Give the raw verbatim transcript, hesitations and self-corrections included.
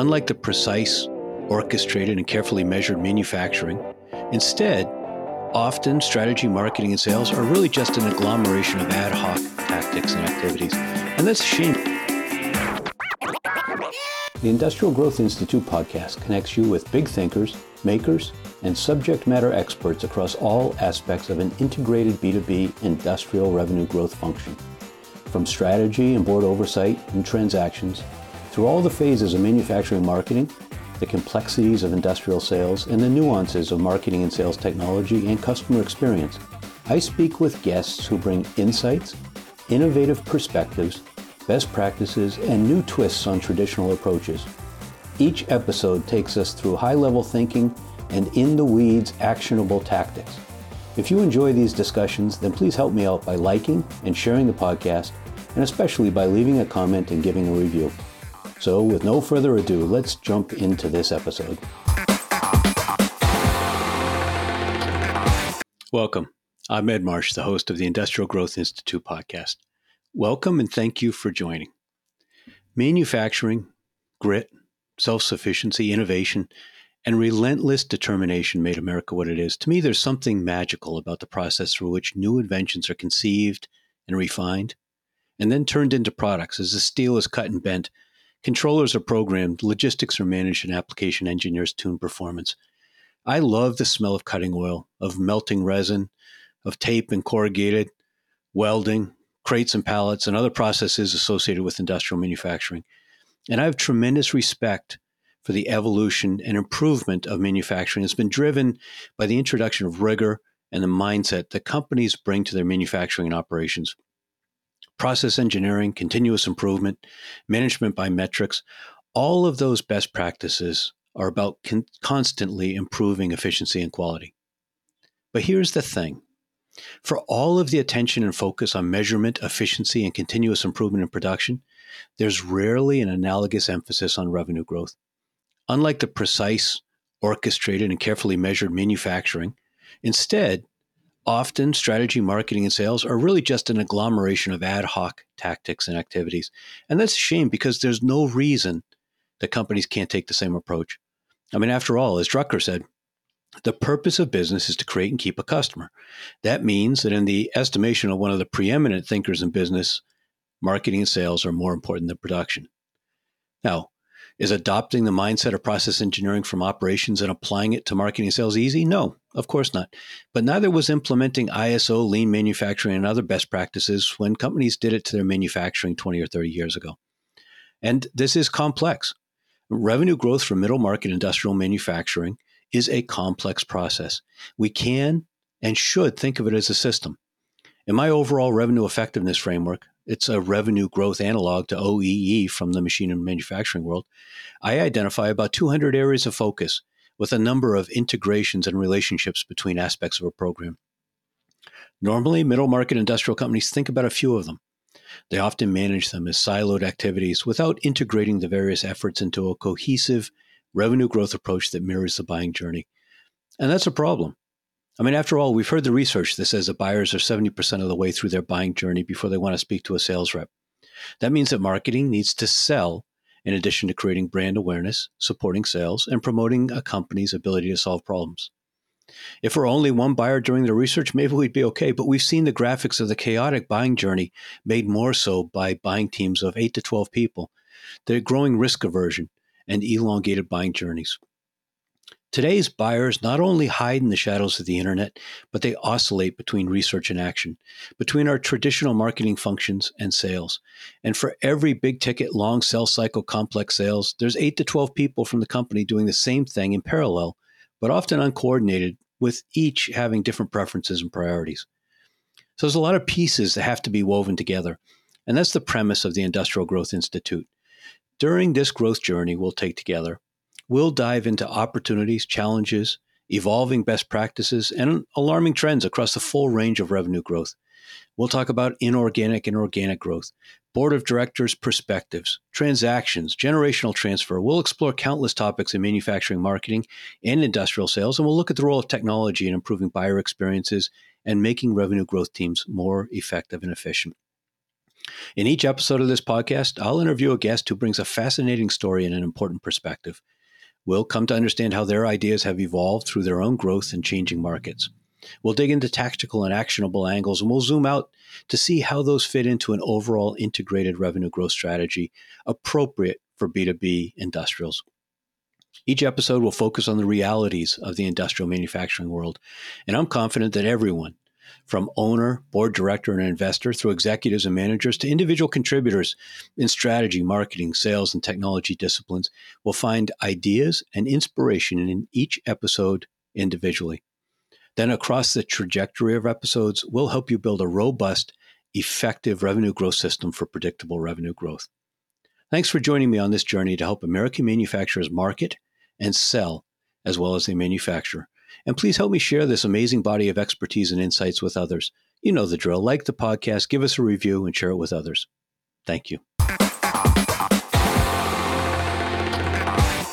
Unlike the precise, orchestrated, and carefully measured manufacturing, instead, often strategy, marketing, and sales are really just an agglomeration of ad hoc tactics and activities. And that's a shame. The Industrial Growth Institute podcast connects you with big thinkers, makers, and subject matter experts across all aspects of an integrated B two B industrial revenue growth function. From strategy and board oversight and transactions, through all the phases of manufacturing marketing, the complexities of industrial sales, and the nuances of marketing and sales technology and customer experience, I speak with guests who bring insights, innovative perspectives, best practices, and new twists on traditional approaches. Each episode takes us through high-level thinking and in-the-weeds actionable tactics. If you enjoy these discussions, then please help me out by liking and sharing the podcast, and especially by leaving a comment and giving a review. So with no further ado, let's jump into this episode. Welcome. I'm Ed Marsh, the host of the Industrial Growth Institute podcast. Welcome and thank you for joining. Manufacturing, grit, self-sufficiency, innovation, and relentless determination made America what it is. To me, there's something magical about the process through which new inventions are conceived and refined, and then turned into products as the steel is cut and bent, controllers are programmed, logistics are managed, and application engineers tune performance. I love the smell of cutting oil, of melting resin, of tape and corrugated, welding, crates and pallets, and other processes associated with industrial manufacturing. And I have tremendous respect for the evolution and improvement of manufacturing. It's been driven by the introduction of rigor and the mindset that companies bring to their manufacturing and operations. Process engineering, continuous improvement, management by metrics, all of those best practices are about con- constantly improving efficiency and quality. But here's the thing. For all of the attention and focus on measurement, efficiency, and continuous improvement in production, there's rarely an analogous emphasis on revenue growth. Unlike the precise, orchestrated, and carefully measured manufacturing, instead, often strategy, marketing, and sales are really just an agglomeration of ad hoc tactics and activities. And that's a shame because there's no reason that companies can't take the same approach. I mean, after all, as Drucker said, the purpose of business is to create and keep a customer. That means that in the estimation of one of the preeminent thinkers in business, marketing and sales are more important than production. Now, is adopting the mindset of process engineering from operations and applying it to marketing and sales easy? No, of course not. But neither was implementing I S O, lean manufacturing, and other best practices when companies did it to their manufacturing twenty or thirty years ago. And this is complex. Revenue growth for middle market industrial manufacturing is a complex process. We can and should think of it as a system. In my overall revenue effectiveness framework, it's a revenue growth analog to O E E from the machine and manufacturing world. I identify about two hundred areas of focus with a number of integrations and relationships between aspects of a program. Normally, middle market industrial companies think about a few of them. They often manage them as siloed activities without integrating the various efforts into a cohesive revenue growth approach that mirrors the buying journey. And that's a problem. I mean, after all, we've heard the research that says that buyers are seventy percent of the way through their buying journey before they want to speak to a sales rep. That means that marketing needs to sell in addition to creating brand awareness, supporting sales, and promoting a company's ability to solve problems. If we're only one buyer during the research, maybe we'd be okay, but we've seen the graphics of the chaotic buying journey made more so by buying teams of eight to twelve people, their growing risk aversion, and elongated buying journeys. Today's buyers not only hide in the shadows of the internet, but they oscillate between research and action, between our traditional marketing functions and sales. And for every big ticket, long sales cycle, complex sales, there's eight to twelve people from the company doing the same thing in parallel, but often uncoordinated, with each having different preferences and priorities. So there's a lot of pieces that have to be woven together. And that's the premise of the Industrial Growth Institute. During this growth journey we'll take together, we'll dive into opportunities, challenges, evolving best practices, and alarming trends across the full range of revenue growth. We'll talk about inorganic and organic growth, board of directors perspectives, transactions, generational transfer. We'll explore countless topics in manufacturing, marketing, and industrial sales, and we'll look at the role of technology in improving buyer experiences and making revenue growth teams more effective and efficient. In each episode of this podcast, I'll interview a guest who brings a fascinating story and an important perspective. We'll come to understand how their ideas have evolved through their own growth and changing markets. We'll dig into tactical and actionable angles, and we'll zoom out to see how those fit into an overall integrated revenue growth strategy appropriate for B two B industrials. Each episode will focus on the realities of the industrial manufacturing world, and I'm confident that everyone, from owner, board director, and investor through executives and managers to individual contributors in strategy, marketing, sales, and technology disciplines, will find ideas and inspiration in each episode individually. Then across the trajectory of episodes, we'll help you build a robust, effective revenue growth system for predictable revenue growth. Thanks for joining me on this journey to help American manufacturers market and sell as well as they manufacture. And please help me share this amazing body of expertise and insights with others. You know the drill. Like the podcast, give us a review, and share it with others. Thank you.